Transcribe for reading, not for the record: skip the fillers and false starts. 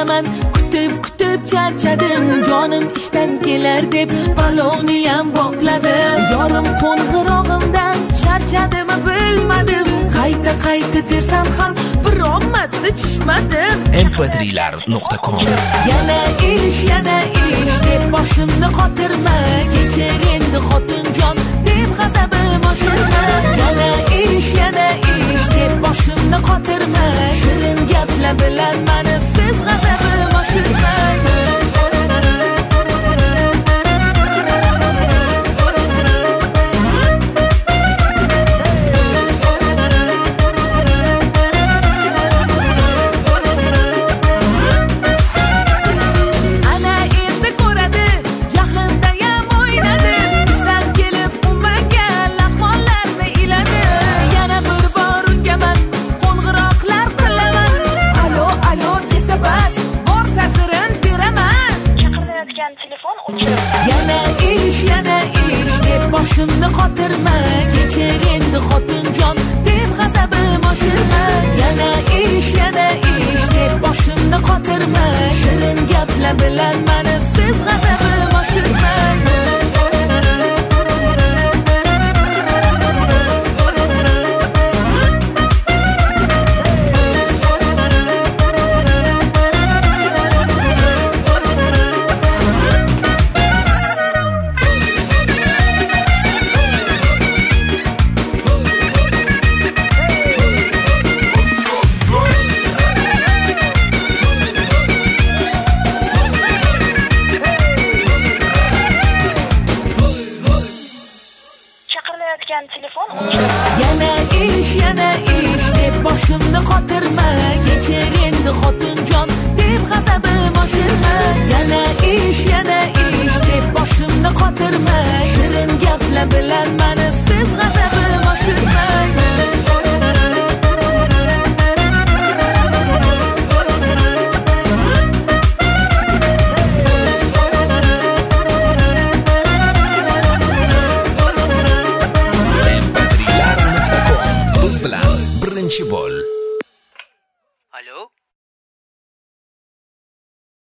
kelaman, kutib charchadim, jonim ishdan kelar deb baloni ham bopladim. Yorim qo'ng'irog'imdan charchadimi bilmadim, qayta dersam ham biron marta tushmadim. mp3lar.com Yana ish deb boshimni qotirma, kechir endi xotinjon deb g'azabim oshirma. Yana ish deb boshimni qotirma, shirin gaplar bilan mani siz g'azabim oshirmang. Yana ish deb boshimni qotirma, kechir endi xotinjon deb g'azabim oshirma. Yana ish deb boshimni qotirma, shirin gaplar bilan mani siz g'azabim oshirmang. Yana ish deb boshimni qotirma, kechir endi xotinjon deb g'azabim oshirma. Yana ish deb boshimni qotirma,